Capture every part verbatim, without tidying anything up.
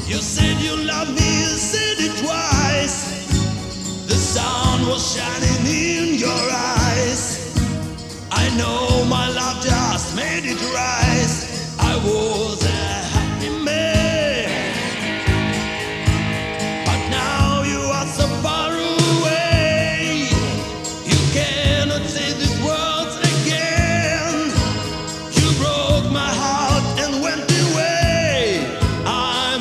You said you loved me, you said it twice. The sun was shining in your eyes. I know my love just made it rise. I was a happy man, but now you are so far away. You cannot say these words again. You broke my heart and went away. I'm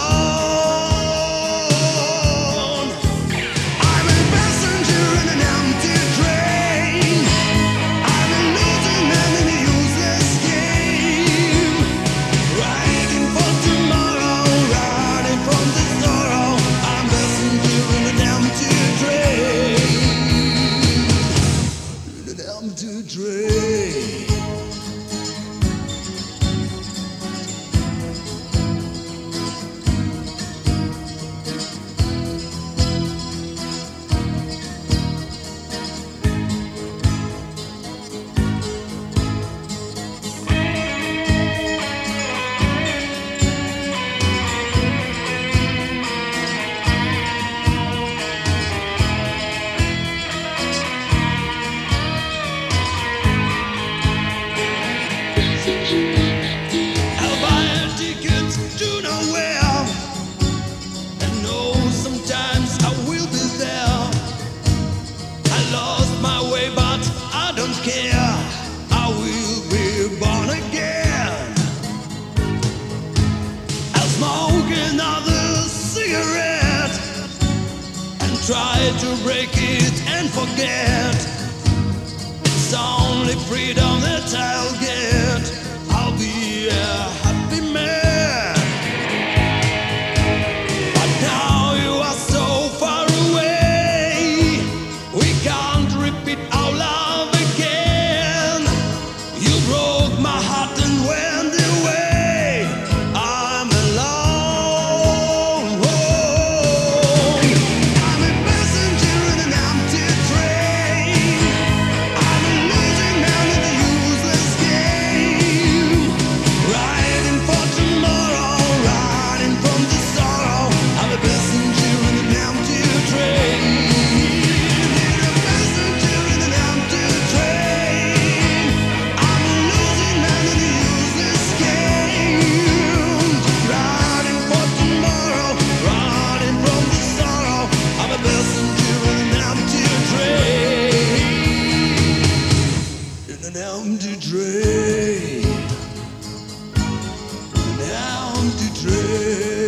alone. I'm a passenger in an empty train. I'm a losing man in a useless game. Riding for tomorrow, running from the sorrow. I'm a passenger in an empty train. In an empty train. I'll buy a ticket to nowhere, and know sometimes I will be there. I lost my way, but I don't care. I will be born again. I'll smoke another cigarette and try to break it and forget. It's only freedom that I'll get. I'll be a happy man. But now you are so far away. We can't repeat our love again. You broke my heart and went away. I'm alone. I'm a passenger in an empty train. I'm a losing man in a useless game. Riding for tomorrow, running from the sorrow. I'm a passenger in an empty train. I'm a passenger in an empty train. I'm a losing man in a useless game. Riding for tomorrow, running from the sorrow. I'm a passenger in an empty train. In an empty train. In an empty train.